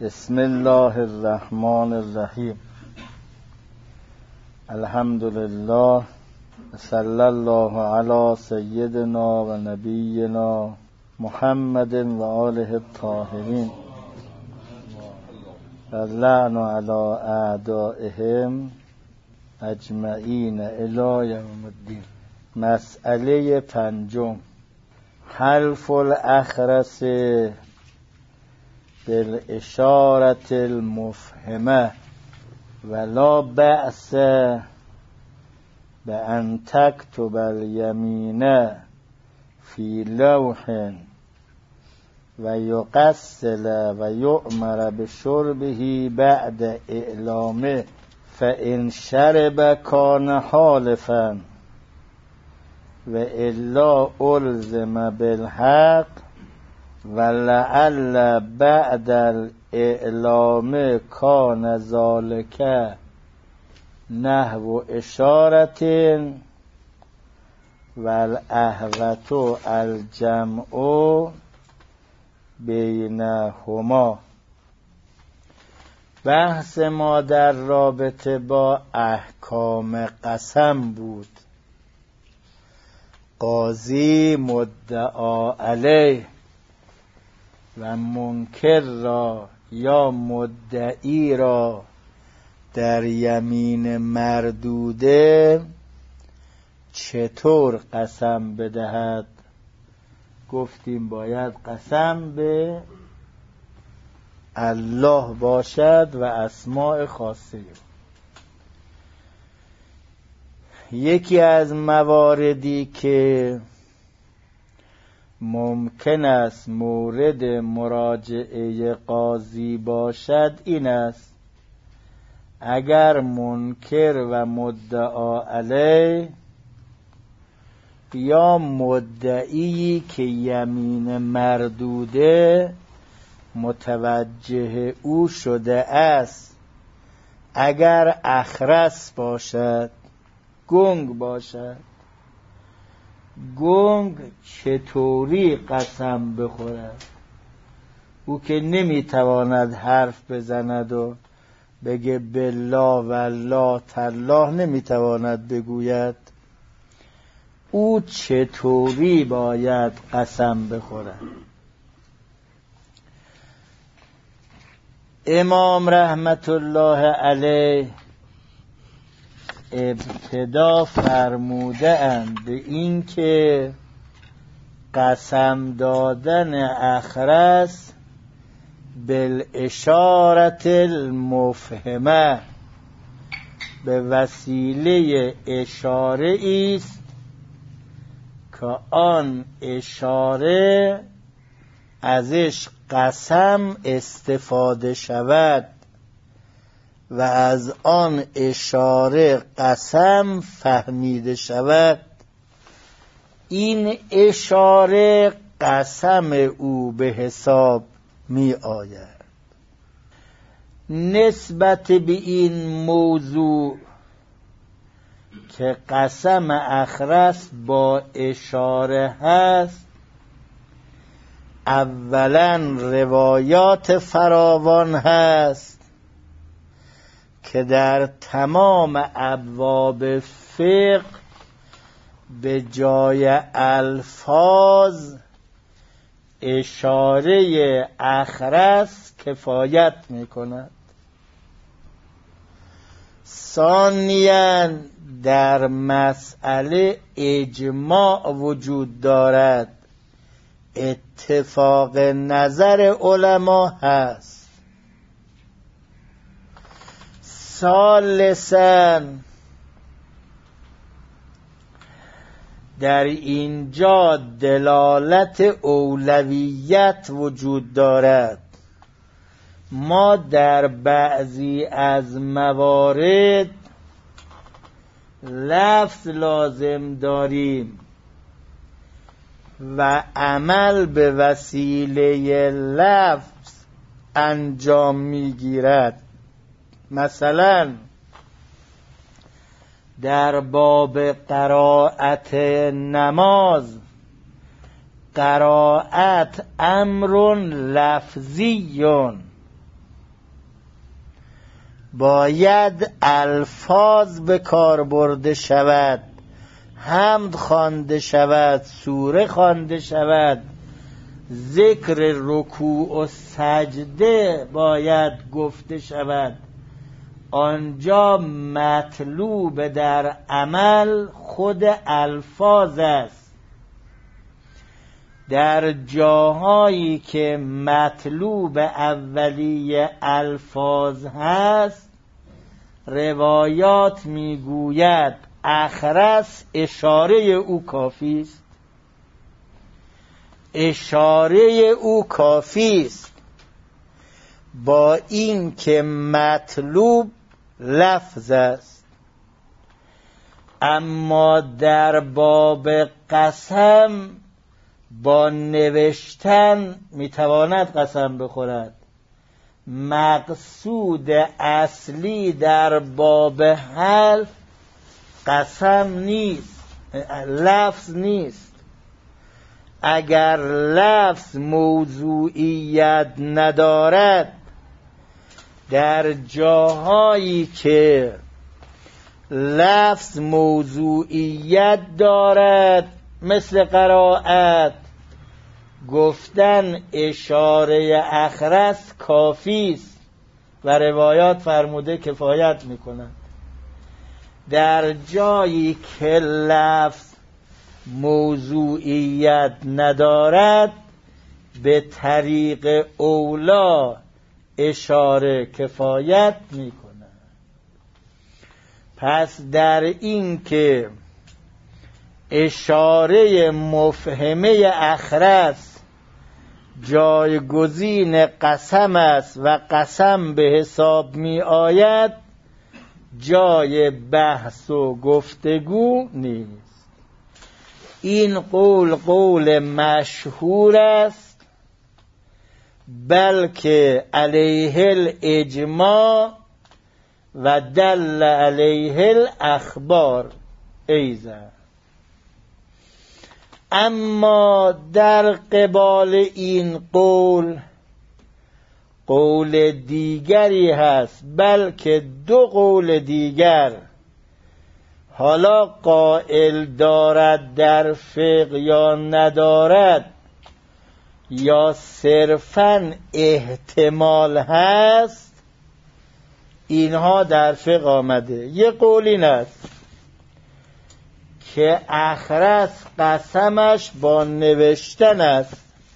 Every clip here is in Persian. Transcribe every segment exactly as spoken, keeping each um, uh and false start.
بسم الله الرحمن الرحیم. الحمد لله صلی الله علی سیدنا و نبینا محمد و آله الطاهرین و لعن علی اعدائهم اجمعین الی یوم الدین. مسئله پنجم، حلف الاخرس بالاشارة المفهمه ولا بأس بأن تكتب اليمين في لوح ويغسل ويؤمر بشربه بعد إعلامه فإن شرب كان حالفا وإلا ألزم بالحق ولعل بعد الإعلام كان ذلك نحو إشارة والأهوة الجمع بینهما. بحث ما در رابطه با احکام قسم بود. قاضی مدعا علیه و منکر را یا مدعی را در یمین مردوده چطور قسم بدهد؟ گفتیم باید قسم به الله باشد و اسماء خاصه. یکی از مواردی که ممکن است مورد مراجعه قاضی باشد این است اگر منکر و مدعا علیه یا مدعی که یمین مردوده متوجه او شده است اگر اخرس باشد، گنگ باشد، گنگ چطوری قسم بخورد؟ او که نمیتواند حرف بزند و بگه بالله والله تالله نمیتواند بگوید، او چطوری باید قسم بخورد؟ امام رحمت الله علیه ابتدا فرموده اند به این که قسم دادن اخرس بالاشارة المفهمه به وسیله اشاره است که آن اشاره ازش قسم استفاده شود و از آن اشاره قسم فهمیده شود. این اشاره قسم او به حساب می آید. نسبت به این موضوع که قسم اخرس با اشاره هست، اولا روایات فراوان هست که در تمام ابواب فقه به جای الفاظ اشاره اخرس کفایت می کند. ثانیاً در مسئله اجماع وجود دارد، اتفاق نظر علما هست. ثالثاً در اینجا دلالت اولویت وجود دارد. ما در بعضی از موارد لفظ لازم داریم و عمل به وسیله لفظ انجام میگیرد. مثلا در باب قرائت نماز، قرائت امر لفظی باید الفاظ به کار برده شود، حمد خوانده شود، سوره خوانده شود، ذکر رکوع و سجده باید گفته شود. آنجا مطلوب در عمل خود الفاظ است. در جاهایی که مطلوب اولیه الفاظ هست، روایات میگوید اخرس اشاره او کافی است، اشاره او کافی است، با این که مطلوب لفظ است. اما در باب قسم با نوشتن میتواند قسم بخورد. مقصود اصلی در باب حلف قسم نیست، لفظ نیست. اگر لفظ موضوعیت ندارد، در جاهایی که لفظ موضوعیت دارد مثل قرائت، گفتن اشاره اخرس کافی است و روایات فرموده کفایت میکند. در جایی که لفظ موضوعیت ندارد، به طریق اولا اشاره کفایت میکند. پس در این که اشاره مفهمه اخرس جایگزین قسم است و قسم به حساب می آید، جای بحث و گفتگو نیست. این قول قول مشهور است، بلکه علیه الاجماع و دل علیه الاخبار ایضا. اما در قبال این قول قول دیگری هست، بلکه دو قول دیگر. حالا قائل دارد در فقه یا ندارد، یا صرفاً احتمال هست، اینها در فقه آمده. یه قول این است که اخرس قسمش با نوشتن است.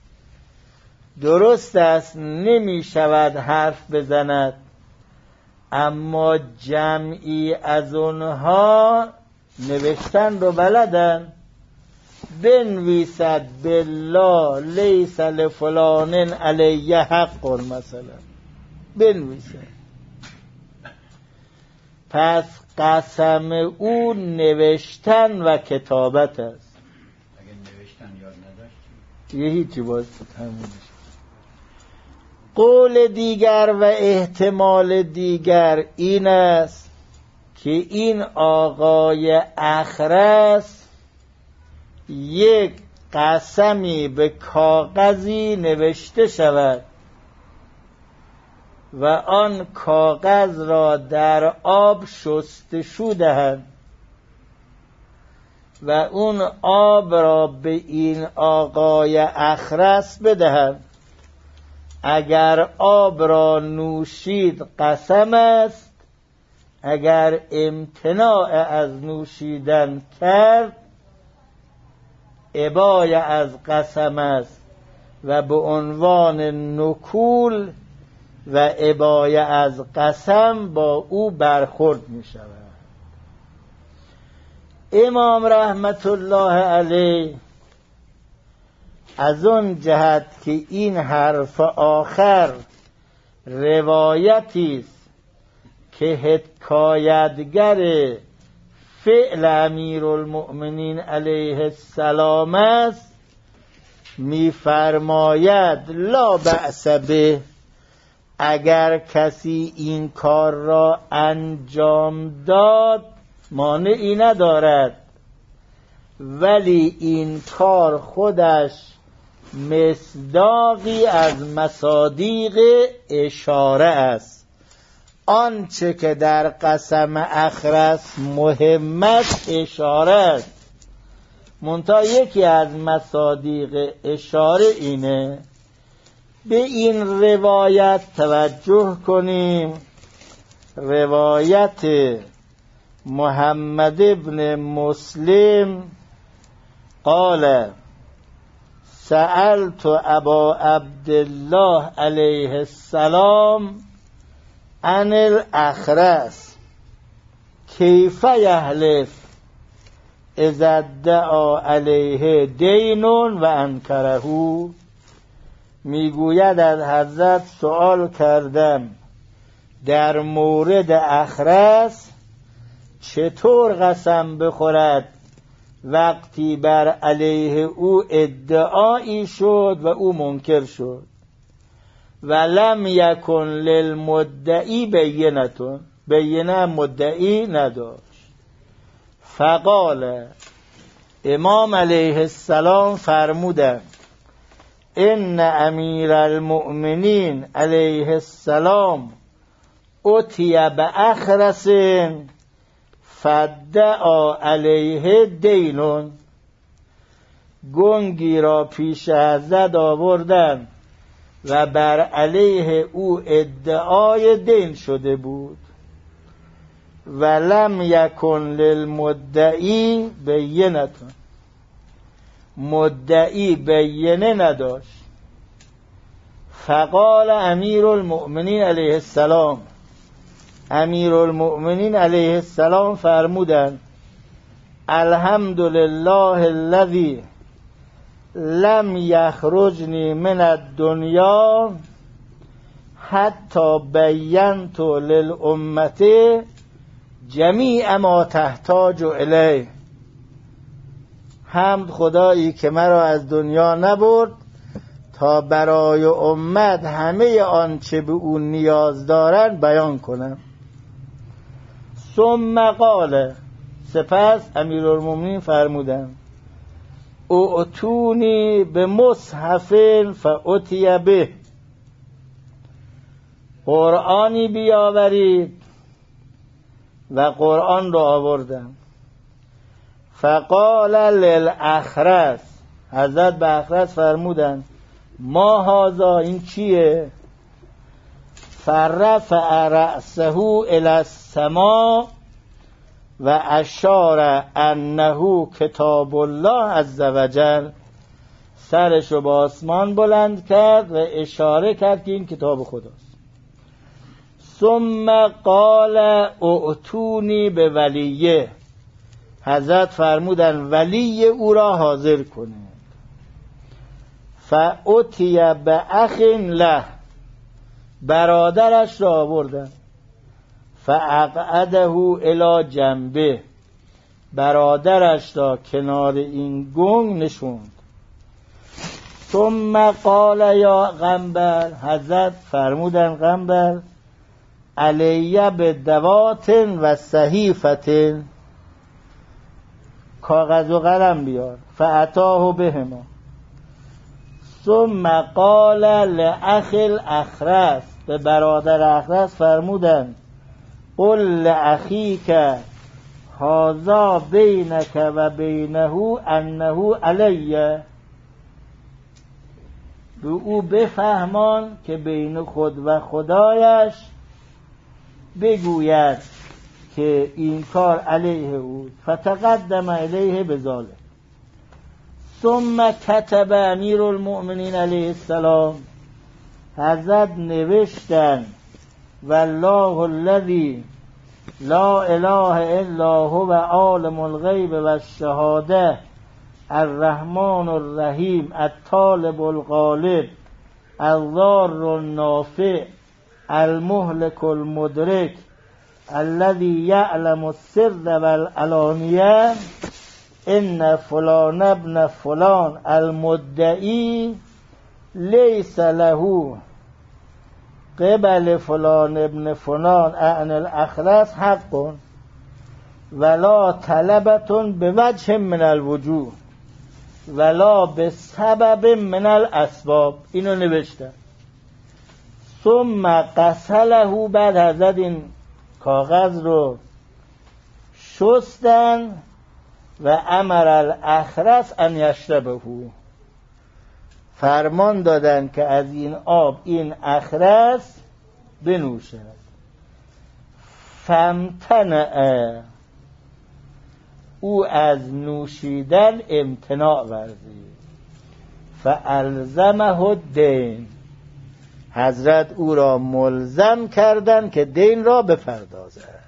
درست است نمی شود حرف بزند، اما جمعی از اونها نوشتن رو بلدن. بنویسد بالله لیس لفلان علیه حق مثلا، بنویسد. پس قسم او نوشتن و کتابت است. اگر نوشتن یاد نداشت یه هیچی باید همونش. قول دیگر و احتمال دیگر این است که این آقای اخرس یک قسمی به کاغذی نوشته شود و آن کاغذ را در آب شستشو دهند و اون آب را به این آقای اخرس بدهند. اگر آب را نوشید قسم است، اگر امتناع از نوشیدن کرد ابای از قسم است و به عنوان نکول و ابای از قسم با او برخورد می شود. امام رحمت الله علیه از اون جهت که این حرف آخر روایتی است که حکایتگر فعل امیرالمؤمنین علیه السلام است، می‌فرماید لا بأس به، اگر کسی این کار را انجام داد مانعی ندارد، ولی این کار خودش مصداقی از مصادیق اشاره است. آنچه که در قسم اخرس مهمت اشاره است. منتها یکی از مصادیق اشاره اینه به این روایت توجه کنیم، روایت محمد ابن مسلم قال سألت ابا عبدالله علیه السلام عن الاخرس کیف یحلف اذا ادعا علیه دین و انکره. میگوید از حضرت سوال کردم در مورد اخرس چطور قسم بخورد وقتی بر علیه او ادعایی شد و او منکر شد. و لم یکن للمدعی بینتون، بینه مدعی نداشت. فقال امام علیه السلام فرمودند ان امیر المؤمنین علیه السلام اتی باخرس فدعا علیه دینون. گنگی را پیش حضرت آوردند و بر علیه او ادعای دین شده بود. و لم یکن للمدعی بینتون، مدعی بینه نداشت. فقال امیر المؤمنین علیه السلام، امیر المؤمنین علیه السلام فرمودند الحمدلله الذی لم یخرجنی من الدنیا حتی بینت للامت جمیع ما تحتاج الیه. حمد خدایی که مرا از دنیا نبرد تا برای امت همه آنچه به اون نیاز دارند بیان کنم. ثم قال، سپس امیرالمومنین فرمودند اعطونی به مصحف فاتی به، قرآنی بیاورید و قرآن را آوردم. فقال للاخرس، حضرت به اخرس فرمودند ما هذا، این چیه؟ فرفع رأسه الی السماء و اشار انه کتاب الله عز وجل. سرش رو به آسمان بلند کرد و اشاره کرد که این کتاب خداست. ثم قال اعطونی به ولیه، حضرت فرمودن ولی او را حاضر کنید. فاتی به اخ له، برادرش را آوردن. فاقعده الی جنبه، برادرش را کنار این گنگ نشوند. ثم قال یا قنبر، حضرت فرمودن قنبر علیه به دوات و صحیفت، کاغذ و قلم بیار. فاتاه بهما. ثم قال لاخ الاخرس، به برادر اخرس فرمودند قل لاخیک هذا بینک و بینه انه علیه، به او بفهمان که بین خود و خدایش بگوید که این کار علیه او. فتقدم علیه بذالک. ثم کتب امیر المؤمنین علیه السلام، حضرت نوشتن والله الذی لا اله الا هو عالم الغیب و الشهاده الرحمن الرحیم الطالب الغالب الضار النافع المهلك المدرك الذي يعلم السر والعلانیه ان فلان ابن فلان المدعی لیس له قبل فلان ابن فلان عن الاخرس حق ولا طلبتون به وجه من الوجوه ولا به سبب من الاسباب. اینو نوشتم. ثم قسله، بعد حضرت این کاغذ رو شستن و امر الاخرس ان یشربه، فرمان دادن که از این آب این اخرس بنوشد. فامتنع، او از نوشیدن امتناع ورزید. فالزمه الدین، حضرت او را ملزم کردند که دین را بپردازد.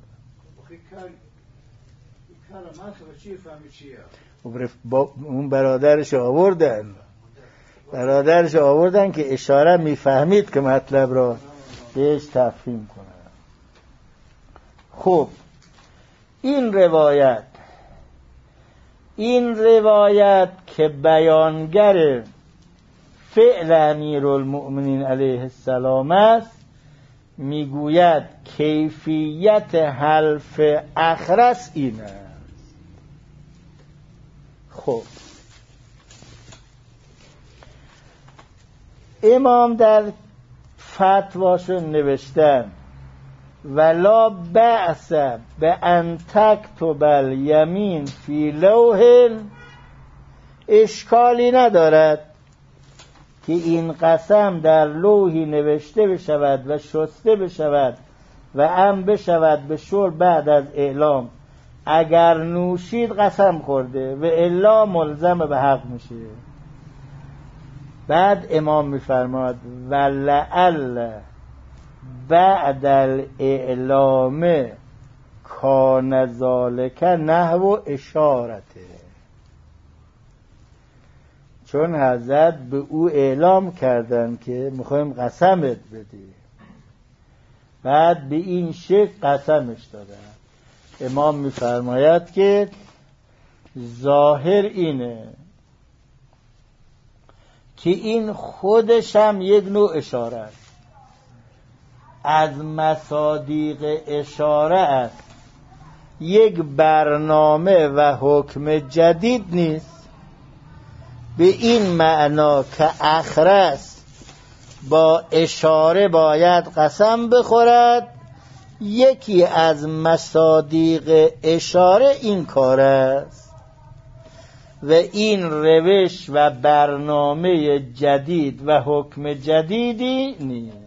با اون برادرش آوردن برادرش آوردن که اشاره میفهمید که مطلب را بهش تفهیم کنه. خب این روایت این روایت که بیانگر فعل امیرالمؤمنین علیه السلام است، میگوید کیفیت حلف اخرس این است. خب امام در فتواشون نوشتن ولا بأس به ان تکتب الیمین فی لوح، اشکالی ندارد که این قسم در لوحی نوشته بشود و شسته بشود و ام بشود به شرب بعد از اعلام. اگر نوشید قسم خورده و الا ملزم به حق میشه. بعد امام میفرماد ولعل بعد الاعلام کان ذالک نحو اشارته، چون حضرت به او اعلام کردن که میخوایم قسمت بدی، بعد به این شکل قسمش دادن. امام میفرماید که ظاهر اینه که این خودش هم یک نوع اشاره است، از مصادیق اشاره است، یک برنامه و حکم جدید نیست. به این معنا که اخرس با اشاره باید قسم بخورد، یکی از مصادیق اشاره این کار است و این روش و برنامه جدید و حکم جدیدی نیست.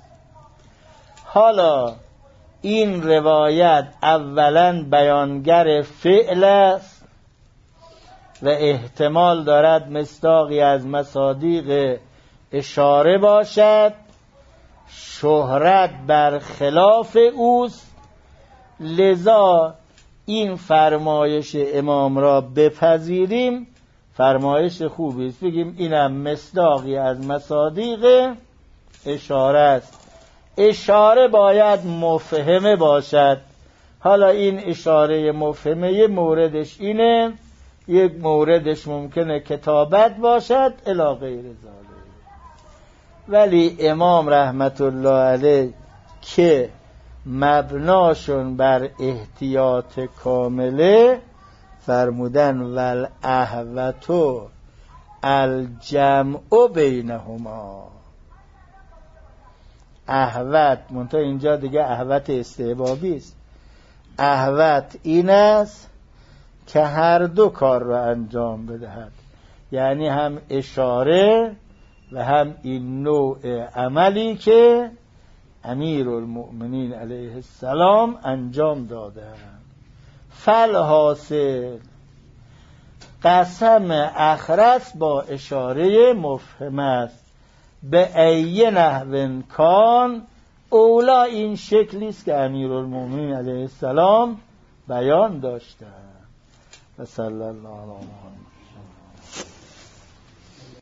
حالا این روایت اولا بیانگر فعل است و احتمال دارد مصداقی از مصادیق اشاره باشد، شهرت بر خلاف اوست، لذا این فرمایش امام را بپذیریم، فرمایش خوبی است، بگیم اینم مصداقی از مصادیق اشاره است. اشاره باید مفهمه باشد. حالا این اشاره مفهمه موردش اینه، یک موردش ممکنه کتابت باشد الی غیر ذالک. ولی امام رحمت الله علیه که مبناشون بر احتیاط کامله فرمودن والاحوتو الجمع بینهما. احوت منتها اینجا دیگه احوت استحبابی است. احوت این است که هر دو کار را انجام بدهد، یعنی هم اشاره و هم این نوع عملی که امیرالمؤمنین علیه السلام انجام دادند. فالحاصل قسم اخرس با اشاره مفهم است. به ای نحو کان، اولا این شکلی است که امیرالمؤمنین علیه السلام بیان داشتند. و صلی الله علیه و